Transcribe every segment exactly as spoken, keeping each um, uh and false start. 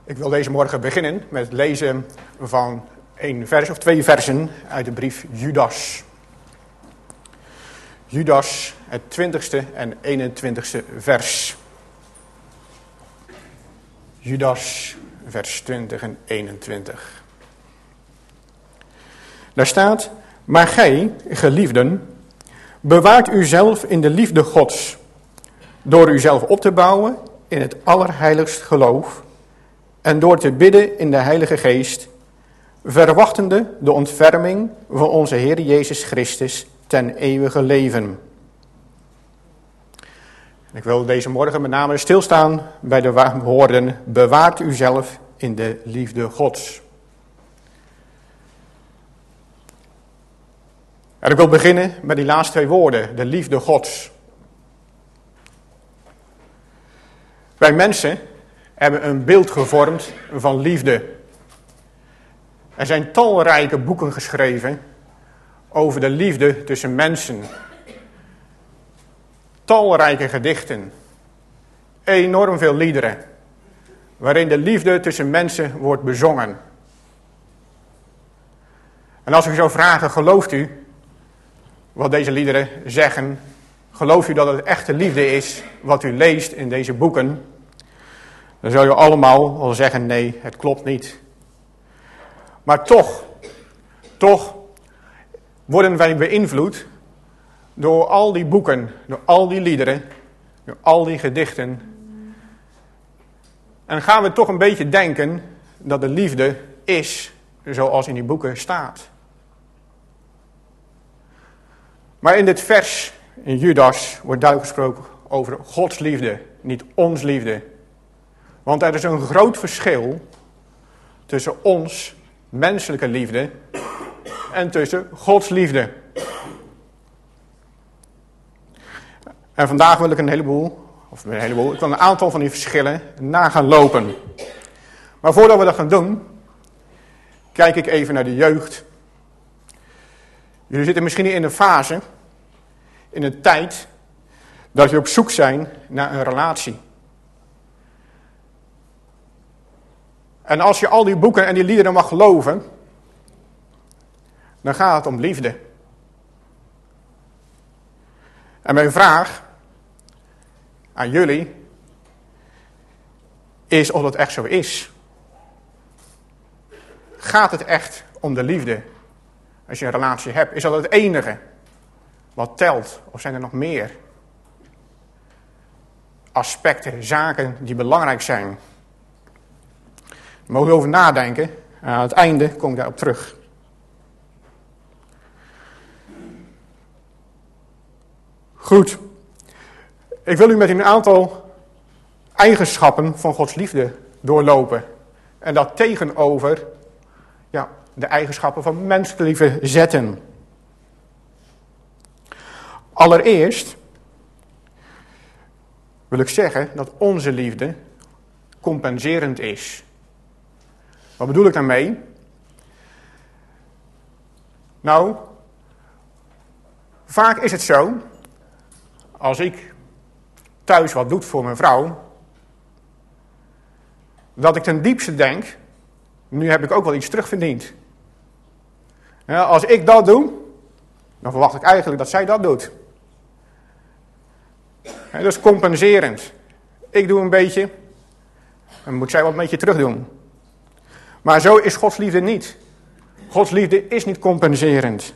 Ik wil deze morgen beginnen met het lezen van een vers of twee versen uit de brief Judas. Judas, het twintigste en eenentwintigste vers. Judas, vers twintig en eenentwintig. Daar staat: maar gij, geliefden, bewaart uzelf in de liefde Gods, door uzelf op te bouwen in het allerheiligst geloof en door te bidden in de Heilige Geest, verwachtende de ontferming van onze Heer Jezus Christus ten eeuwige leven. Ik wil deze morgen met name stilstaan bij de woorden: bewaart uzelf in de liefde Gods. En ik wil beginnen met die laatste twee woorden, de liefde Gods. Wij mensen hebben een beeld gevormd van liefde. Er zijn talrijke boeken geschreven over de liefde tussen mensen. Talrijke gedichten. Enorm veel liederen. Waarin de liefde tussen mensen wordt bezongen. En als ik zou vragen, gelooft u wat deze liederen zeggen? Gelooft u dat het echte liefde is wat u leest in deze boeken? Dan zou je allemaal wel zeggen: nee, het klopt niet. Maar toch, toch worden wij beïnvloed door al die boeken, door al die liederen, door al die gedichten. En gaan we toch een beetje denken dat de liefde is zoals in die boeken staat. Maar in dit vers, in Judas, wordt duidelijk gesproken over Gods liefde, niet ons liefde. Want er is een groot verschil tussen ons menselijke liefde en tussen Gods liefde. En vandaag wil ik een heleboel, of een heleboel, ik wil een aantal van die verschillen na gaan lopen. Maar voordat we dat gaan doen, kijk ik even naar de jeugd. Jullie zitten misschien in een fase, in een tijd, dat je op zoek zijn naar een relatie. En als je al die boeken en die liederen mag geloven, dan gaat het om liefde. En mijn vraag aan jullie is of dat echt zo is. Gaat het echt om de liefde? Als je een relatie hebt, is dat het enige wat telt? Of zijn er nog meer aspecten, zaken die belangrijk zijn? Daar mogen we over nadenken. Aan het einde kom ik daarop terug. Goed. Ik wil u met een aantal eigenschappen van Gods liefde doorlopen. En dat tegenover ja, de eigenschappen van menselijke liefde zetten. Allereerst wil ik zeggen dat onze liefde compenserend is. Wat bedoel ik daarmee? Nou, vaak is het zo, als ik thuis wat doe voor mijn vrouw, dat ik ten diepste denk, nu heb ik ook wel iets terugverdiend. Ja, als ik dat doe, dan verwacht ik eigenlijk dat zij dat doet. Ja, dat is compenserend. Ik doe een beetje, dan moet zij wat een beetje terug doen. Maar zo is Gods liefde niet. Gods liefde is niet compenserend.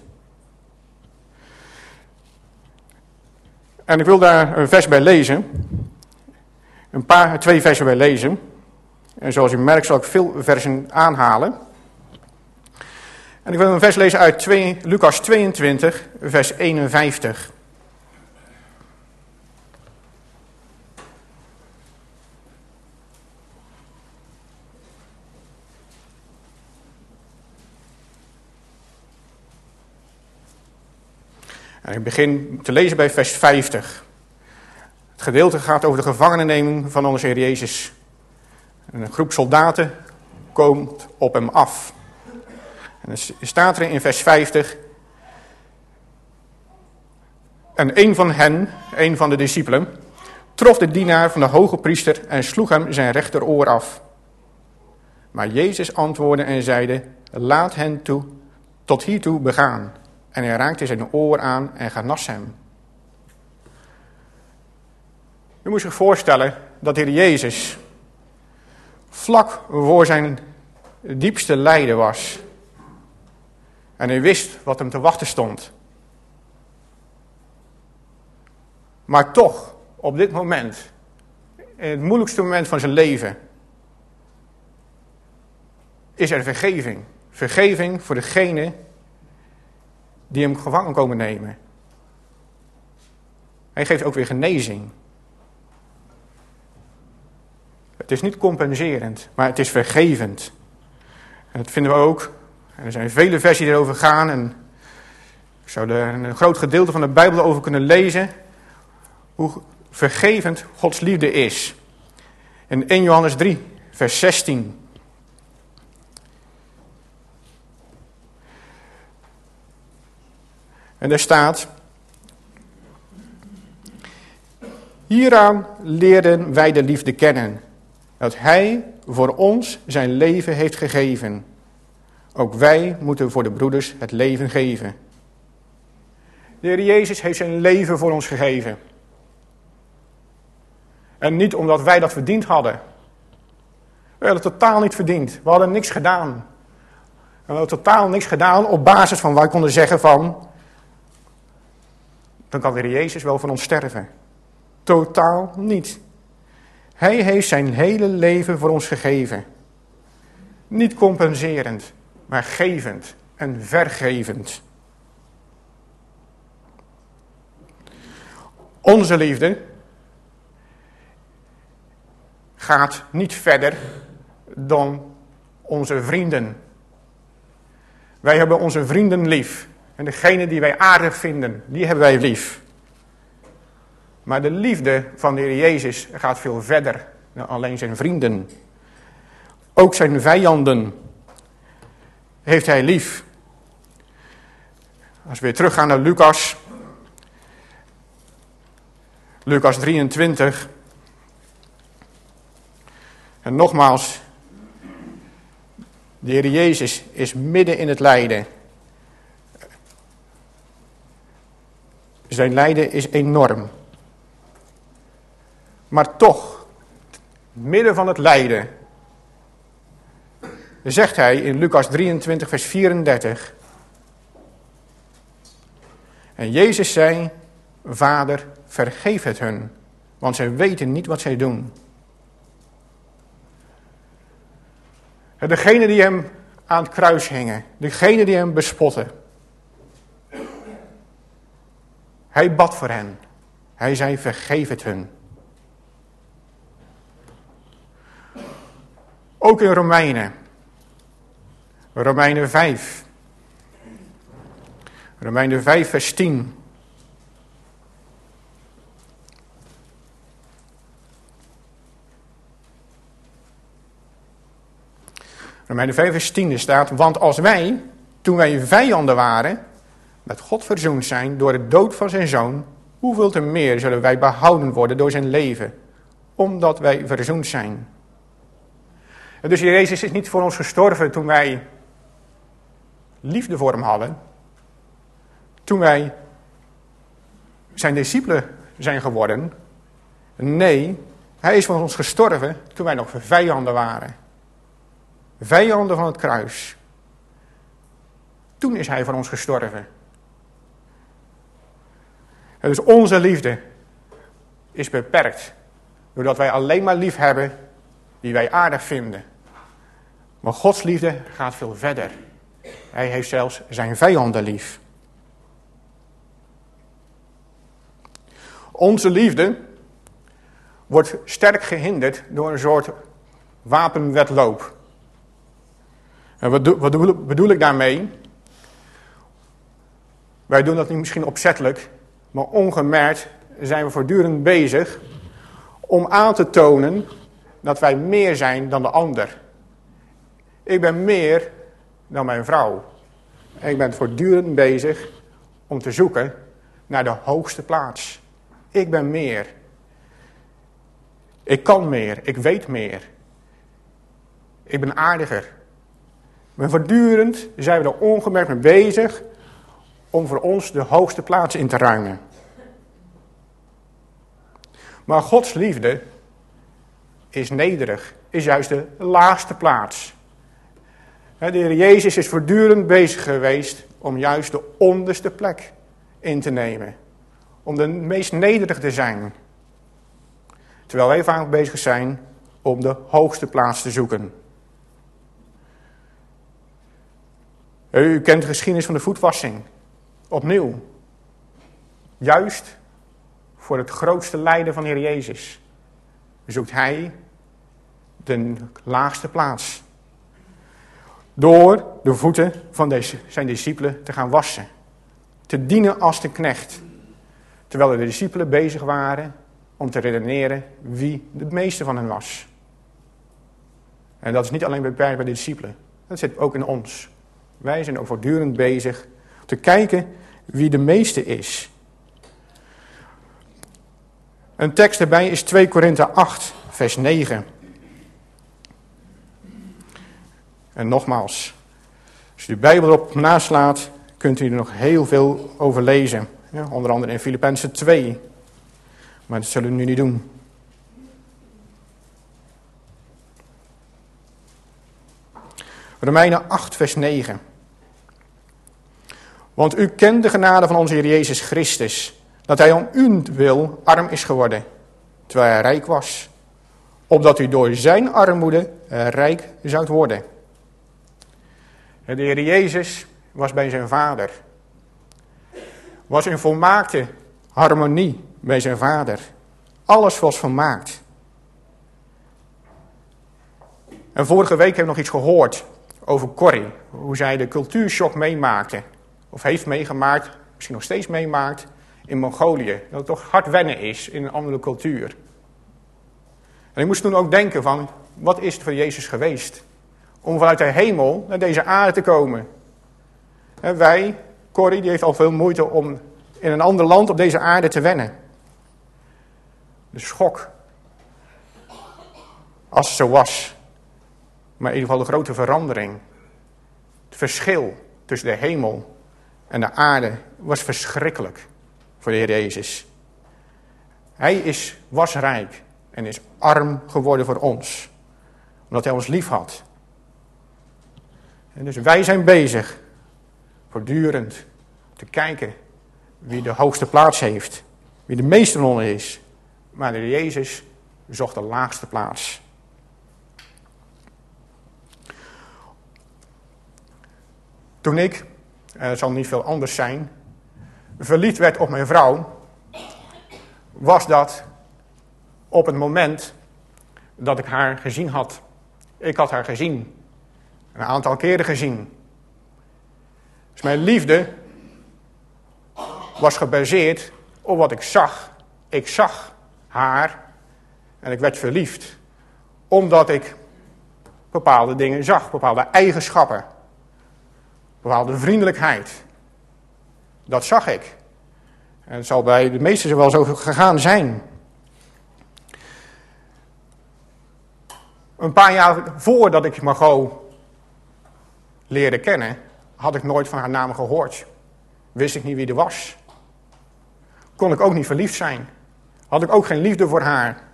En ik wil daar een vers bij lezen. Een paar, twee versen bij lezen. En zoals u merkt zal ik veel versen aanhalen. En ik wil een vers lezen uit twee, Lucas tweeëntwintig, vers eenenvijftig. En ik begin te lezen bij vers vijftig. Het gedeelte gaat over de gevangenenneming van onze Heer Jezus. En een groep soldaten komt op hem af. En er staat er in vers vijftig: en een van hen, een van de discipelen, trof de dienaar van de hoge priester en sloeg hem zijn rechteroor af. Maar Jezus antwoordde en zeide, laat hen toe, tot hiertoe begaan. En hij raakte zijn oor aan en genas hem. U moet zich voorstellen dat de Heer Jezus vlak voor zijn diepste lijden was. En hij wist wat hem te wachten stond. Maar toch, op dit moment, in het moeilijkste moment van zijn leven, is er vergeving. Vergeving voor degene die hem gevangen komen nemen. Hij geeft ook weer genezing. Het is niet compenserend, maar het is vergevend. En dat vinden we ook. En er zijn vele versies die erover gaan. En ik zou er een groot gedeelte van de Bijbel over kunnen lezen. Hoe vergevend Gods liefde is. In eerste Johannes drie, vers zestien. En daar staat: hieraan leerden wij de liefde kennen, dat Hij voor ons zijn leven heeft gegeven. Ook wij moeten voor de broeders het leven geven. De Heer Jezus heeft zijn leven voor ons gegeven. En niet omdat wij dat verdiend hadden. We hadden het totaal niet verdiend. We hadden niks gedaan. We hadden totaal niks gedaan op basis van wij konden zeggen van, dan kan de Heer Jezus wel voor ons sterven. Totaal niet. Hij heeft zijn hele leven voor ons gegeven. Niet compenserend, maar gevend en vergevend. Onze liefde gaat niet verder dan onze vrienden. Wij hebben onze vrienden lief. En degene die wij aardig vinden, die hebben wij lief. Maar de liefde van de Heer Jezus gaat veel verder dan alleen zijn vrienden. Ook zijn vijanden heeft hij lief. Als we weer teruggaan naar Lucas. Lucas drieëntwintig. En nogmaals, de Heer Jezus is midden in het lijden. Zijn lijden is enorm. Maar toch, midden van het lijden, zegt hij in Lucas drieëntwintig vers vierendertig. En Jezus zei, Vader, vergeef het hun, want zij weten niet wat zij doen. En degene die hem aan het kruis hingen, degene die hem bespotten. Hij bad voor hen. Hij zei, vergeef het hun. Ook in Romeinen. Romeinen vijf. Romeinen vijf vers tien. Romeinen vijf vers tien staat, want als wij, toen wij vijanden waren, met God verzoend zijn door de dood van zijn zoon, hoeveel te meer zullen wij behouden worden door zijn leven, omdat wij verzoend zijn. En dus Jezus is niet voor ons gestorven toen wij liefde voor hem hadden, toen wij zijn discipelen zijn geworden. Nee, hij is voor ons gestorven toen wij nog vijanden waren. Vijanden van het kruis. Toen is hij voor ons gestorven. En dus onze liefde is beperkt. Doordat wij alleen maar lief hebben die wij aardig vinden. Maar Gods liefde gaat veel verder. Hij heeft zelfs zijn vijanden lief. Onze liefde wordt sterk gehinderd door een soort wapenwedloop. En wat, do, wat do, bedoel ik daarmee? Wij doen dat niet misschien opzettelijk, maar ongemerkt zijn we voortdurend bezig om aan te tonen dat wij meer zijn dan de ander. Ik ben meer dan mijn vrouw. En ik ben voortdurend bezig om te zoeken naar de hoogste plaats. Ik ben meer. Ik kan meer. Ik weet meer. Ik ben aardiger. Maar voortdurend zijn we er ongemerkt mee bezig om voor ons de hoogste plaats in te ruimen. Maar Gods liefde is nederig, is juist de laagste plaats. De Heer Jezus is voortdurend bezig geweest om juist de onderste plek in te nemen. Om de meest nederig te zijn. Terwijl wij vaak bezig zijn om de hoogste plaats te zoeken. U kent de geschiedenis van de voetwassing. Opnieuw. Juist voor het grootste lijden van de Heer Jezus zoekt Hij de laagste plaats. Door de voeten van deze, zijn discipelen te gaan wassen. Te dienen als de knecht. Terwijl de discipelen bezig waren om te redeneren wie de meeste van hen was. En dat is niet alleen beperkt bij de discipelen. Dat zit ook in ons. Wij zijn ook voortdurend bezig te kijken wie de meeste is. Een tekst erbij is twee Korinthe acht, vers negen. En nogmaals, als u de Bijbel erop naslaat, kunt u er nog heel veel over lezen. Ja, onder andere in Filippenzen twee. Maar dat zullen we nu niet doen. Romeinen acht, vers negen. Want u kent de genade van onze Heer Jezus Christus, dat Hij om uw wil arm is geworden, terwijl Hij rijk was, opdat u door zijn armoede rijk zoudt worden. De Heer Jezus was bij zijn Vader, was in volmaakte harmonie bij zijn Vader. Alles was volmaakt. En vorige week hebben we nog iets gehoord over Corrie, hoe zij de cultuurshock meemaakte, of heeft meegemaakt, misschien nog steeds meemaakt, in Mongolië. Dat het toch hard wennen is in een andere cultuur. En ik moest toen ook denken van, wat is het voor Jezus geweest? Om vanuit de hemel naar deze aarde te komen. En wij, Corrie, die heeft al veel moeite om in een ander land op deze aarde te wennen. De schok. Als het zo was. Maar in ieder geval de grote verandering. Het verschil tussen de hemel en de aarde was verschrikkelijk voor de Heer Jezus. Hij is, was rijk en is arm geworden voor ons. Omdat hij ons lief had. En dus wij zijn bezig, voortdurend, te kijken wie de hoogste plaats heeft. Wie de meeste van ons is. Maar de Heer Jezus zocht de laagste plaats. Toen ik, en het zal niet veel anders zijn, verliefd werd op mijn vrouw, was dat op het moment dat ik haar gezien had. Ik had haar gezien. Een aantal keren gezien. Dus mijn liefde was gebaseerd op wat ik zag. Ik zag haar en ik werd verliefd. Omdat ik bepaalde dingen zag, bepaalde eigenschappen. Bepaalde vriendelijkheid. Dat zag ik. En het zal bij de meesten wel zo gegaan zijn. Een paar jaar voordat ik Margot leerde kennen, had ik nooit van haar naam gehoord. Wist ik niet wie er was. Kon ik ook niet verliefd zijn. Had ik ook geen liefde voor haar.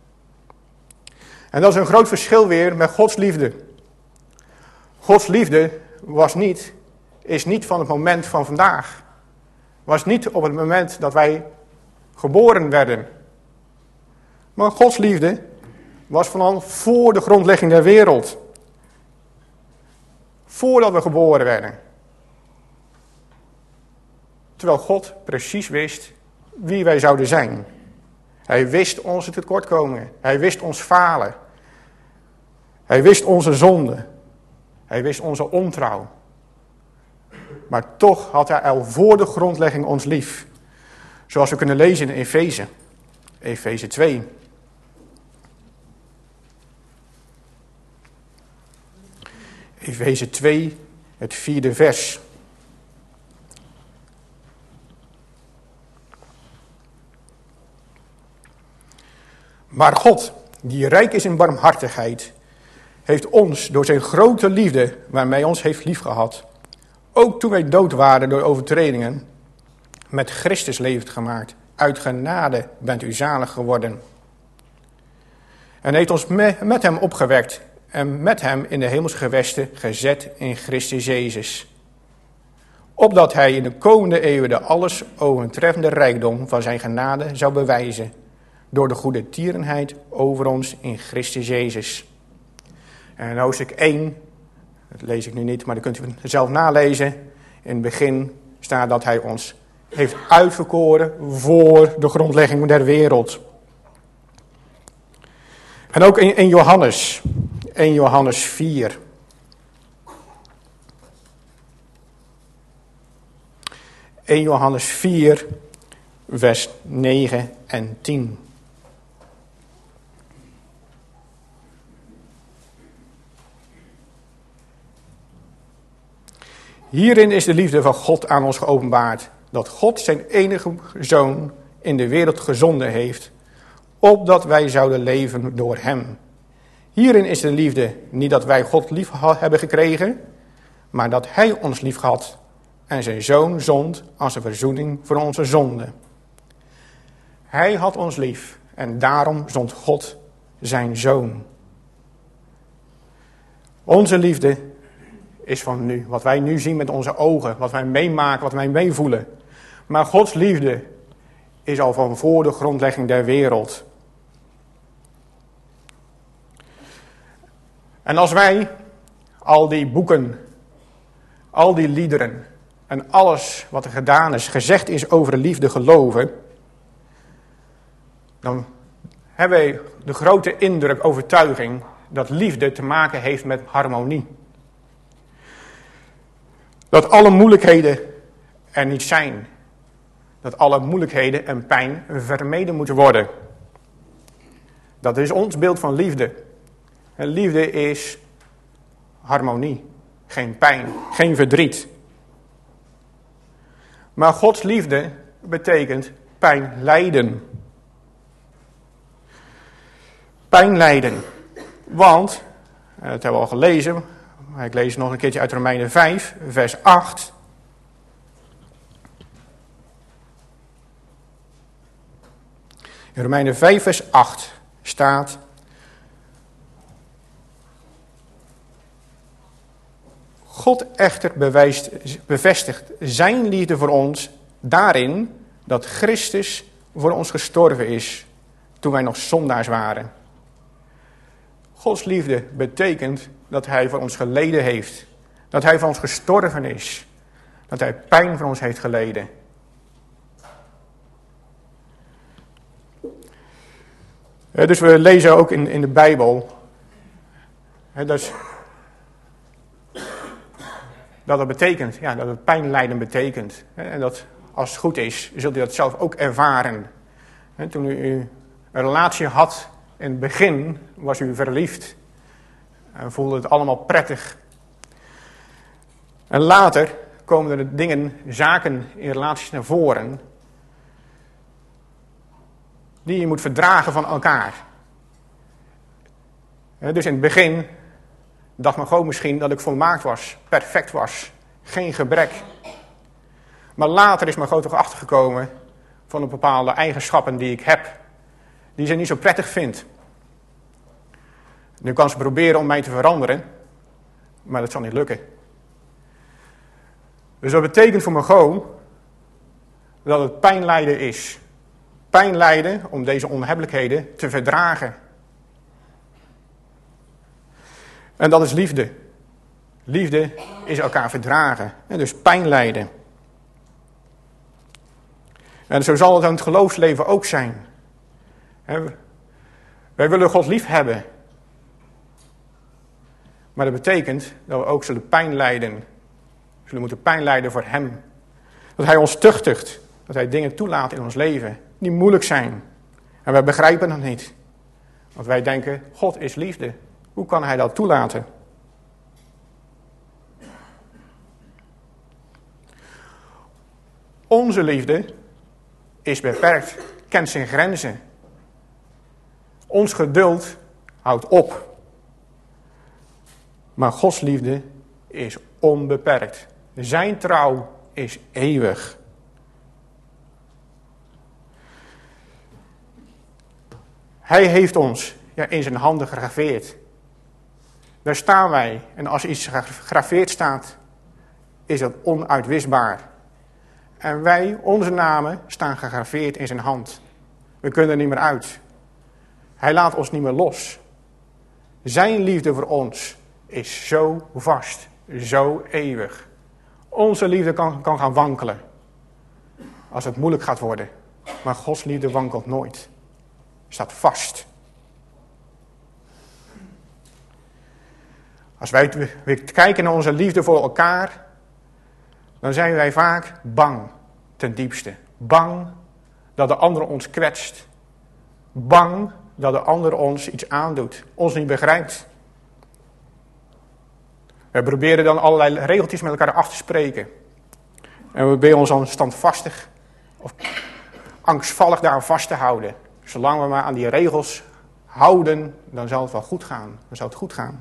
En dat is een groot verschil weer met Gods liefde. Gods liefde was niet, is niet van het moment van vandaag. Was niet op het moment dat wij geboren werden. Maar Gods liefde was vanaf voor de grondlegging der wereld. Voordat we geboren werden. Terwijl God precies wist wie wij zouden zijn. Hij wist onze tekortkomingen. Hij wist ons falen. Hij wist onze zonde. Hij wist onze ontrouw. Maar toch had hij al voor de grondlegging ons lief. Zoals we kunnen lezen in Efeze. Efeze twee. Efeze twee, het vierde vers. Maar God, die rijk is in barmhartigheid, heeft ons door zijn grote liefde, waarmee hij ons heeft liefgehad, ook toen wij dood waren door overtredingen, met Christus levend gemaakt. Uit genade bent u zalig geworden. En heeft ons me, met hem opgewekt en met hem in de hemelse gewesten gezet in Christus Jezus. Opdat hij in de komende eeuwen de alles overtreffende rijkdom van zijn genade zou bewijzen, door de goede tierenheid over ons in Christus Jezus. En in hoofdstuk één, dat lees ik nu niet, maar dat kunt u zelf nalezen. In het begin staat dat hij ons heeft uitverkoren voor de grondlegging der wereld. En ook in, in Johannes, in Johannes vier. in Johannes vier, vers negen en tien. Hierin is de liefde van God aan ons geopenbaard, dat God zijn enige zoon in de wereld gezonden heeft, opdat wij zouden leven door hem. Hierin is de liefde niet dat wij God lief hebben gekregen, maar dat hij ons lief had en zijn zoon zond als een verzoening voor onze zonden. Hij had ons lief en daarom zond God zijn zoon. Onze liefde is van nu, wat wij nu zien met onze ogen, wat wij meemaken, wat wij meevoelen. Maar Gods liefde is al van voor de grondlegging der wereld. En als wij al die boeken, al die liederen en alles wat er gedaan is, gezegd is over de liefde geloven, dan hebben wij de grote indruk, overtuiging, dat liefde te maken heeft met harmonie. Dat alle moeilijkheden er niet zijn. Dat alle moeilijkheden en pijn vermeden moeten worden. Dat is ons beeld van liefde. En liefde is harmonie. Geen pijn, geen verdriet. Maar Gods liefde betekent pijn lijden. Pijn lijden. Want, en dat hebben we al gelezen, maar ik lees nog een keertje uit Romeinen vijf, vers acht. In Romeinen vijf, vers acht staat: God echter bewijst, bevestigt zijn liefde voor ons daarin dat Christus voor ons gestorven is toen wij nog zondaars waren. Gods liefde betekent dat hij voor ons geleden heeft. Dat hij voor ons gestorven is. Dat hij pijn voor ons heeft geleden. Dus we lezen ook in, in de Bijbel dat, dat het betekent, ja, dat het pijn lijden betekent. En dat als het goed is, zult u dat zelf ook ervaren. Toen u een relatie had in het begin, was u verliefd. En voelde het allemaal prettig. En later komen er dingen, zaken in relaties naar voren, die je moet verdragen van elkaar. Dus in het begin dacht men gewoon misschien dat ik volmaakt was, perfect was, geen gebrek. Maar later is men gewoon toch achtergekomen van de bepaalde eigenschappen die ik heb, die ze niet zo prettig vindt. Nu kan ze proberen om mij te veranderen, maar dat zal niet lukken. Dus dat betekent voor me gewoon dat het pijnlijden is. Pijn lijden om deze onhebbelijkheden te verdragen. En dat is liefde. Liefde is elkaar verdragen. En dus pijn lijden. En zo zal het in het geloofsleven ook zijn. Wij willen God lief hebben. Maar dat betekent dat we ook zullen pijn lijden. We zullen moeten pijn lijden voor hem. Dat hij ons tuchtigt. Dat hij dingen toelaat in ons leven die moeilijk zijn. En wij begrijpen dat niet. Want wij denken, God is liefde. Hoe kan hij dat toelaten? Onze liefde is beperkt, kent zijn grenzen. Ons geduld houdt op. Maar Gods liefde is onbeperkt. Zijn trouw is eeuwig. Hij heeft ons ja, in zijn handen gegraveerd. Daar staan wij. En als iets gegraveerd staat, is dat onuitwisbaar. En wij, onze namen, staan gegraveerd in zijn hand. We kunnen er niet meer uit. Hij laat ons niet meer los. Zijn liefde voor ons is zo vast, zo eeuwig. Onze liefde kan, kan gaan wankelen als het moeilijk gaat worden. Maar Gods liefde wankelt nooit. Staat vast. Als wij weer kijken naar onze liefde voor elkaar, dan zijn wij vaak bang ten diepste. Bang dat de ander ons kwetst. Bang dat de ander ons iets aandoet, ons niet begrijpt. We proberen dan allerlei regeltjes met elkaar af te spreken. En we proberen ons dan standvastig of angstvallig daar vast te houden. Zolang we maar aan die regels houden, dan zal het wel goed gaan. Dan zal het goed gaan.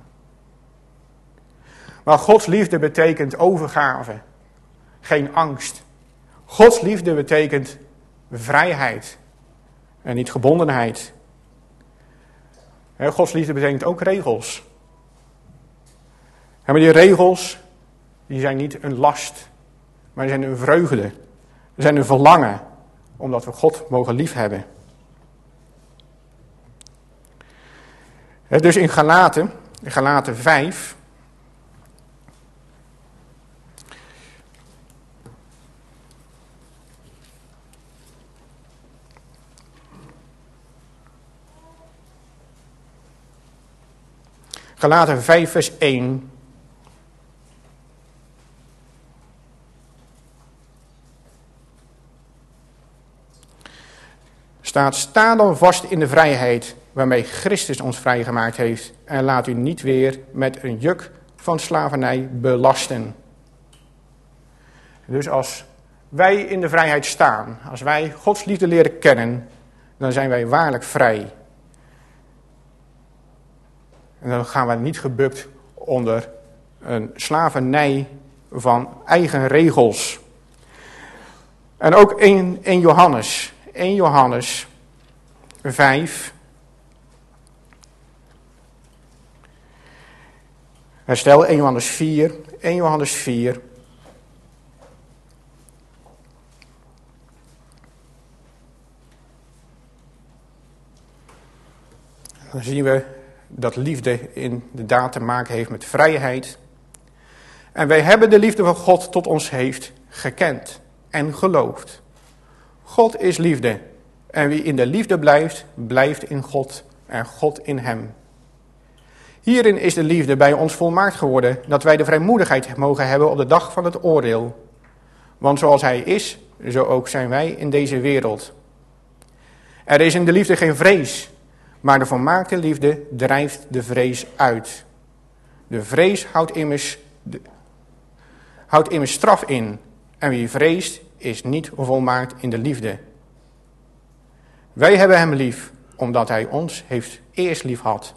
Maar Gods liefde betekent overgave. Geen angst. Gods liefde betekent vrijheid. En niet gebondenheid. Gods liefde betekent ook regels. Maar die regels, die zijn niet een last. Maar die zijn een vreugde. Ze zijn een verlangen. Omdat we God mogen liefhebben. Dus in Galaten, in Galaten vijf... Galaten vijf vers één. Staat, sta dan vast in de vrijheid waarmee Christus ons vrijgemaakt heeft. En laat u niet weer met een juk van slavernij belasten. Dus als wij in de vrijheid staan, als wij Gods liefde leren kennen, dan zijn wij waarlijk vrij. En dan gaan we niet gebukt onder een slavernij van eigen regels. En ook in, in Johannes, in Johannes vijf. Herstel één Johannes vier, één Johannes vier. Dan zien we dat liefde inderdaad te maken heeft met vrijheid. En wij hebben de liefde van God tot ons heeft gekend en geloofd. God is liefde. En wie in de liefde blijft, blijft in God en God in hem. Hierin is de liefde bij ons volmaakt geworden, dat wij de vrijmoedigheid mogen hebben op de dag van het oordeel. Want zoals hij is, zo ook zijn wij in deze wereld. Er is in de liefde geen vrees, maar de volmaakte liefde drijft de vrees uit. De vrees houdt immers, de, houdt immers straf in. En wie vreest, is niet volmaakt in de liefde. Wij hebben hem lief, omdat hij ons heeft eerst lief gehad.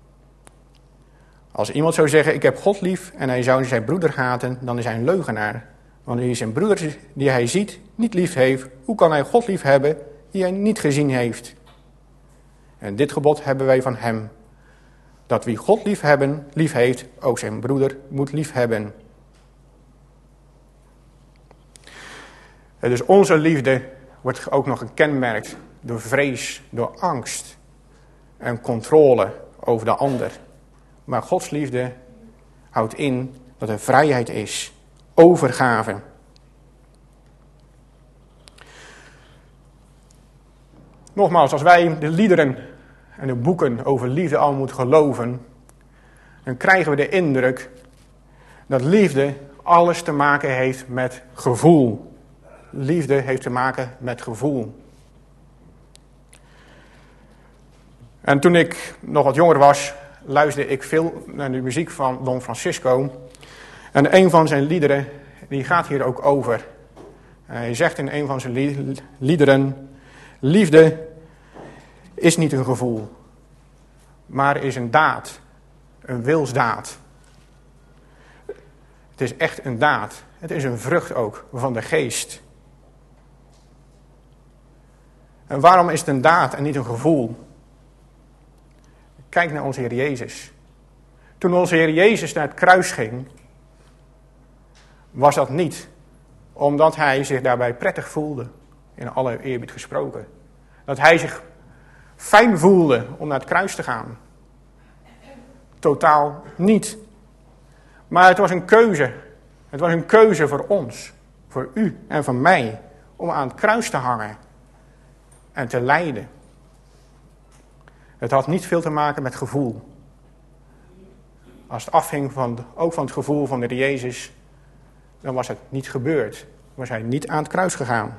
Als iemand zou zeggen, ik heb God lief, en hij zou zijn broeder haten, dan is hij een leugenaar. Want wie zijn broeder die hij ziet, niet lief heeft, hoe kan hij God lief hebben, die hij niet gezien heeft? En dit gebod hebben wij van hem, dat wie God lief hebben, lief heeft, ook zijn broeder moet lief hebben. Dus onze liefde wordt ook nog gekenmerkt door vrees, door angst en controle over de ander. Maar Gods liefde houdt in dat er vrijheid is, overgave. Nogmaals, als wij de liederen en de boeken over liefde al moeten geloven, dan krijgen we de indruk dat liefde alles te maken heeft met gevoel. Liefde heeft te maken met gevoel. En toen ik nog wat jonger was, luisterde ik veel naar de muziek van Don Francisco. En een van zijn liederen, die gaat hier ook over. Hij zegt in een van zijn liederen, liefde is niet een gevoel, maar is een daad, een wilsdaad. Het is echt een daad. Het is een vrucht ook van de geest. En waarom is het een daad en niet een gevoel? Kijk naar onze Heer Jezus. Toen onze Heer Jezus naar het kruis ging, was dat niet omdat hij zich daarbij prettig voelde, in alle eerbied gesproken. Dat hij zich fijn voelde om naar het kruis te gaan. Totaal niet. Maar het was een keuze. Het was een keuze voor ons, voor u en voor mij, om aan het kruis te hangen en te lijden. Het had niet veel te maken met gevoel. Als het afhing van, ook van het gevoel van de Heer Jezus, dan was het niet gebeurd. Dan was hij niet aan het kruis gegaan.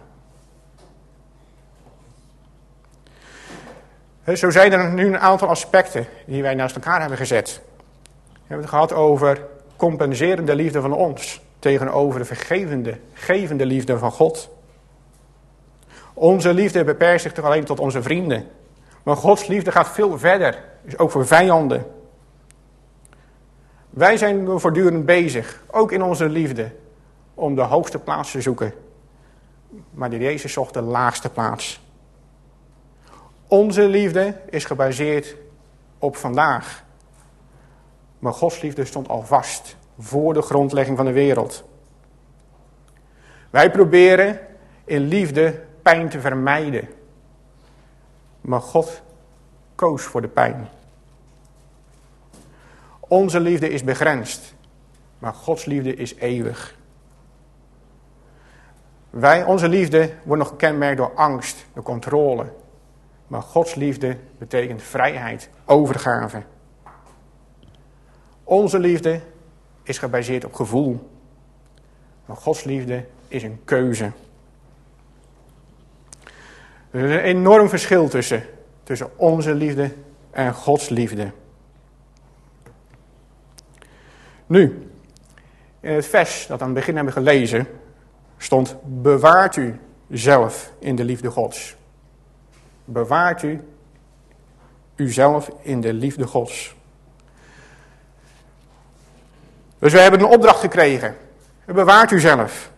Zo zijn er nu een aantal aspecten die wij naast elkaar hebben gezet. We hebben het gehad over compenserende liefde van ons tegenover de vergevende, gevende liefde van God. Onze liefde beperkt zich toch alleen tot onze vrienden. Maar Gods liefde gaat veel verder, dus ook voor vijanden. Wij zijn voortdurend bezig, ook in onze liefde, om de hoogste plaats te zoeken. Maar de Jezus zocht de laagste plaats. Onze liefde is gebaseerd op vandaag. Maar Gods liefde stond al vast voor de grondlegging van de wereld. Wij proberen in liefde pijn te vermijden. Maar God koos voor de pijn. Onze liefde is begrensd, maar Gods liefde is eeuwig. Wij, onze liefde wordt nog gekenmerkt door angst, door controle. Maar Gods liefde betekent vrijheid, overgave. Onze liefde is gebaseerd op gevoel. Maar Gods liefde is een keuze. Er is een enorm verschil tussen, tussen onze liefde en Gods liefde. Nu, in het vers dat aan het begin hebben gelezen, stond: bewaart u zelf in de liefde Gods. Bewaart u uzelf in de liefde Gods. Dus we hebben een opdracht gekregen. Bewaart u zelf.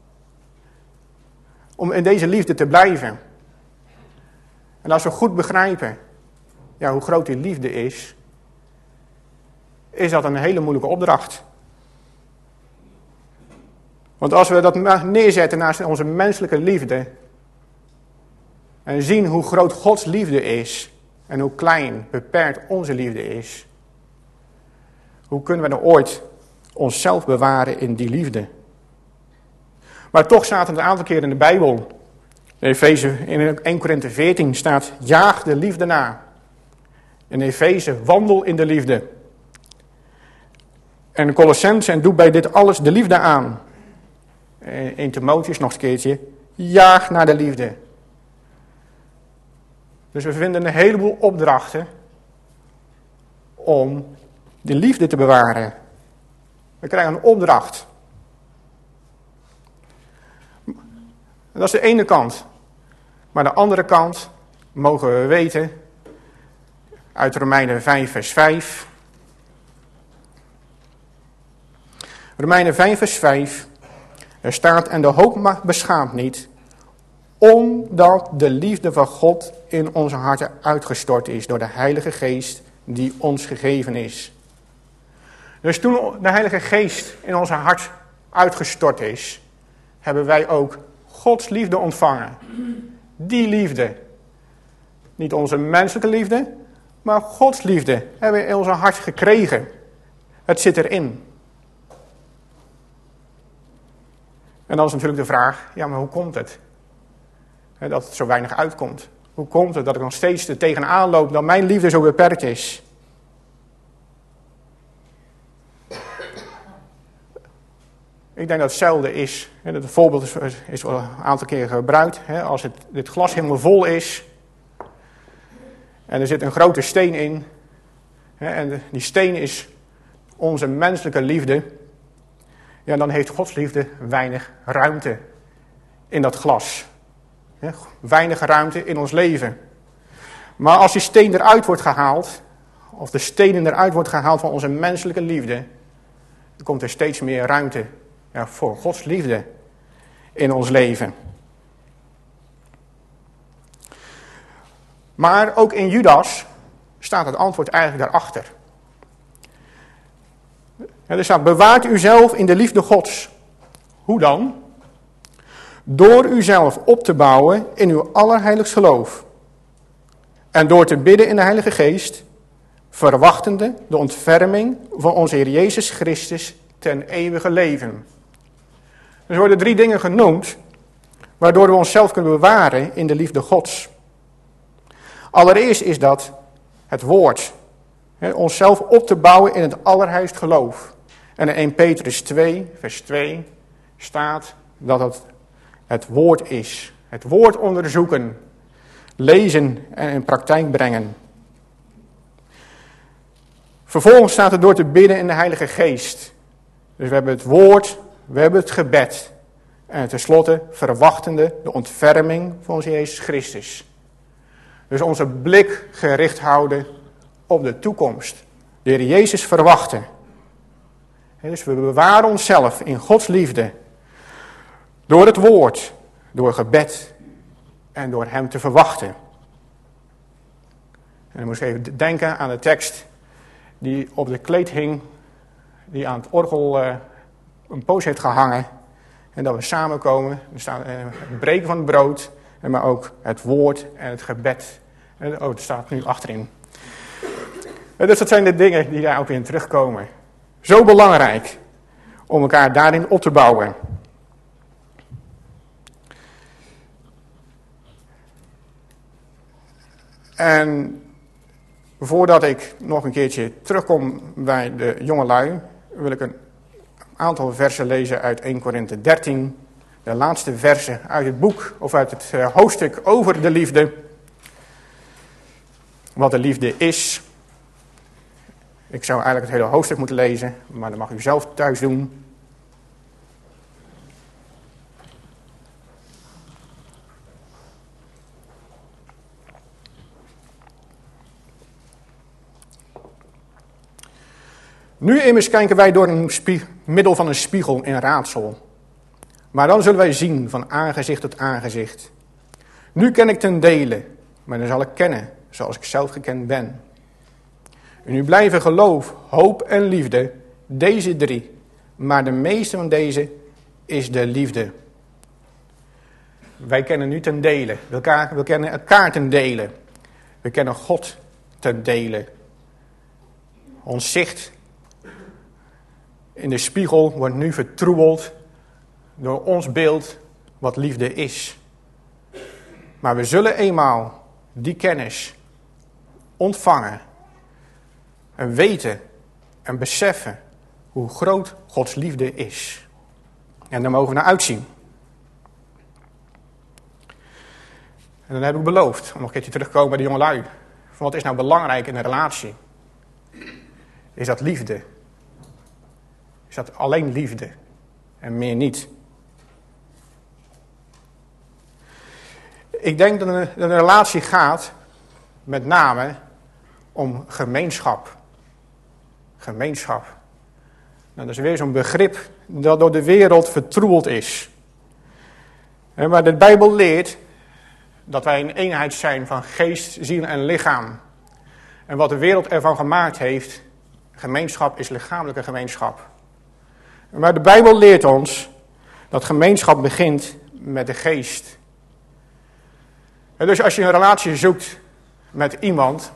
Om in deze liefde te blijven. En als we goed begrijpen, ja, hoe groot die liefde is, is dat een hele moeilijke opdracht. Want als we dat neerzetten naast onze menselijke liefde en zien hoe groot Gods liefde is en hoe klein, beperkt onze liefde is, hoe kunnen we dan ooit onszelf bewaren in die liefde? Maar toch staat er een aantal keer in de Bijbel, in Efeze, in Eerste Korinthe veertien staat: jaag de liefde na. In Efeze, wandel in de liefde. En in Colossenzen, en doe bij dit alles de liefde aan. In Timotheus nog eens een keertje: jaag naar de liefde. Dus we vinden een heleboel opdrachten om de liefde te bewaren. We krijgen een opdracht. Dat is de ene kant. Maar de andere kant mogen we weten uit Romeinen vijf vers vijf. Romeinen vijf vers vijf. Er staat: en de hoop beschaamt niet, omdat de liefde van God in onze harten uitgestort is door de Heilige Geest die ons gegeven is. Dus toen de Heilige Geest in onze hart uitgestort is, hebben wij ook Gods liefde ontvangen. Die liefde. Niet onze menselijke liefde, maar Gods liefde hebben we in ons hart gekregen. Het zit erin. En dan is natuurlijk de vraag, ja, maar hoe komt het? He, dat het zo weinig uitkomt. Hoe komt het dat ik nog steeds er tegenaan loop dat mijn liefde zo beperkt is? Ik denk dat hetzelfde is. Het voorbeeld is, is wel een aantal keer gebruikt. Als het, dit glas helemaal vol is en er zit een grote steen in. En die steen is onze menselijke liefde. Ja, dan heeft Gods liefde weinig ruimte in dat glas. Weinig ruimte in ons leven. Maar als die steen eruit wordt gehaald, of de stenen eruit wordt gehaald van onze menselijke liefde, Er komt er steeds meer ruimte ja, voor Gods liefde in ons leven. Maar ook in Judas staat het antwoord eigenlijk daarachter. Er staat, bewaart uzelf in de liefde Gods. Hoe dan? Door uzelf op te bouwen in uw allerheiligst geloof. En door te bidden in de Heilige Geest, verwachtende de ontferming van onze Heer Jezus Christus ten eeuwige leven. Er worden drie dingen genoemd, waardoor we onszelf kunnen bewaren in de liefde Gods. Allereerst is dat het woord. He, onszelf op te bouwen in het allerheiligst geloof. En in eerste Petrus twee, vers twee staat dat het het woord is. Het woord onderzoeken, lezen en in praktijk brengen. Vervolgens staat het door te bidden in de Heilige Geest. Dus we hebben het woord, we hebben het gebed. En tenslotte verwachtende de ontferming van onze Jezus Christus. Dus onze blik gericht houden op de toekomst. De Heer Jezus verwachten. Dus we bewaren onszelf in Gods liefde. Door het woord, door gebed en door Hem te verwachten. En dan moest ik even denken aan de tekst die op de kleed hing, die aan het orgel uh, een poos heeft gehangen. En dat we samenkomen, er staat uh, het breken van het brood, maar ook het woord en het gebed. Oh, het staat nu achterin. Dus dat zijn de dingen die daar ook in terugkomen. Zo belangrijk om elkaar daarin op te bouwen. En voordat ik nog een keertje terugkom bij de jongelui, wil ik een aantal versen lezen uit eerste Korinthe dertien. De laatste versen uit het boek, of uit het hoofdstuk over de liefde. Wat de liefde is. Ik zou eigenlijk het hele hoofdstuk moeten lezen, maar dat mag u zelf thuis doen. Nu immers kijken wij door een spie- middel van een spiegel in raadsel. Maar dan zullen wij zien van aangezicht tot aangezicht. Nu ken ik ten dele, maar dan zal ik kennen zoals ik zelf gekend ben. En nu blijven geloof, hoop en liefde, deze drie. Maar de meeste van deze is de liefde. Wij kennen nu ten dele. We, elkaar, we kennen elkaar ten dele. We kennen God ten dele. Ons zicht in de spiegel wordt nu vertroebeld door ons beeld wat liefde is. Maar we zullen eenmaal die kennis ontvangen en weten en beseffen hoe groot Gods liefde is. En daar mogen we naar uitzien. En dan heb ik beloofd, om nog een keertje terug te komen bij de jongelui. Van wat is nou belangrijk in een relatie? Is dat liefde? Is dat alleen liefde en meer niet? Ik denk dat een, dat een relatie gaat met name om gemeenschap. Gemeenschap. Nou, dat is weer zo'n begrip dat door de wereld vertroebeld is. Maar de Bijbel leert dat wij een eenheid zijn van geest, ziel en lichaam. En wat de wereld ervan gemaakt heeft, gemeenschap is lichamelijke gemeenschap. Maar de Bijbel leert ons dat gemeenschap begint met de geest. En dus als je een relatie zoekt met iemand,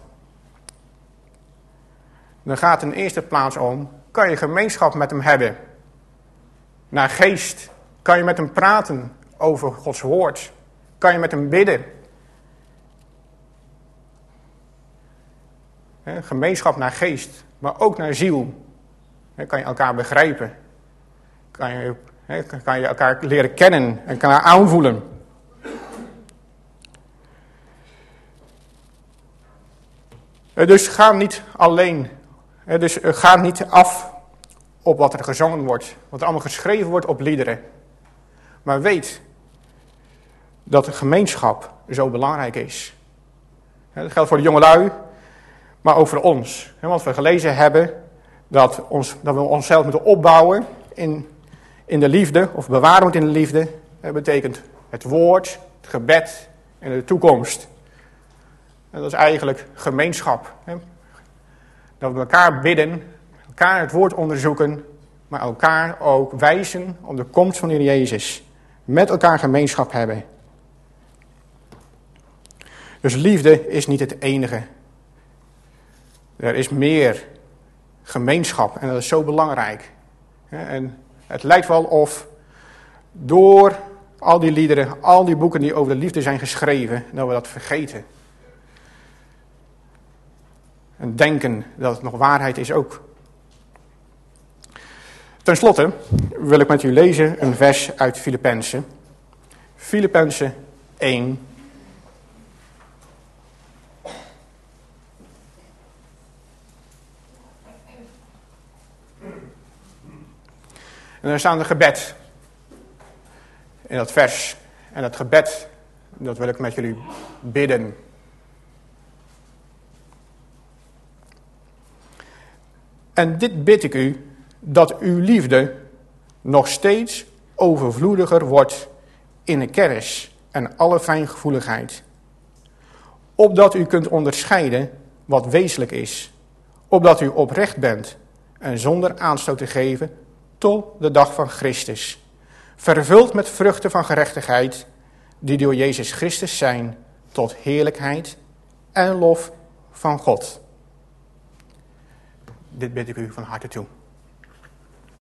dan gaat het in eerste plaats om, kan je gemeenschap met hem hebben? Naar geest. Kan je met hem praten over Gods woord? Kan je met hem bidden? He, gemeenschap naar geest, maar ook naar ziel. He, kan je elkaar begrijpen? Kan je, he, kan je elkaar leren kennen en elkaar aanvoelen? Dus ga niet alleen, dus ga niet af op wat er gezongen wordt, wat er allemaal geschreven wordt op liederen. Maar weet dat de gemeenschap zo belangrijk is. Dat geldt voor de jongelui, maar ook voor ons. Want we gelezen hebben dat, ons, dat we onszelf moeten opbouwen in, in de liefde, of bewaren moeten in de liefde. Dat betekent het woord, het gebed en de toekomst. En dat is eigenlijk gemeenschap. Hè? Dat we elkaar bidden, elkaar het woord onderzoeken, maar elkaar ook wijzen op de komst van de Heer Jezus. Met elkaar gemeenschap hebben. Dus liefde is niet het enige. Er is meer gemeenschap en dat is zo belangrijk. En het lijkt wel of door al die liederen, al die boeken die over de liefde zijn geschreven, dat we dat vergeten. En denken dat het nog waarheid is ook. Ten slotte wil ik met u lezen een vers uit Filippenzen. Filippenzen één. En daar staan de gebed in dat vers. En dat gebed, dat wil ik met jullie bidden. En dit bid ik u, dat uw liefde nog steeds overvloediger wordt in de kennis en alle fijngevoeligheid. Opdat u kunt onderscheiden wat wezenlijk is. Opdat u oprecht bent en zonder aanstoot te geven tot de dag van Christus. Vervuld met vruchten van gerechtigheid die door Jezus Christus zijn tot heerlijkheid en lof van God. Dit bid ik u van harte toe.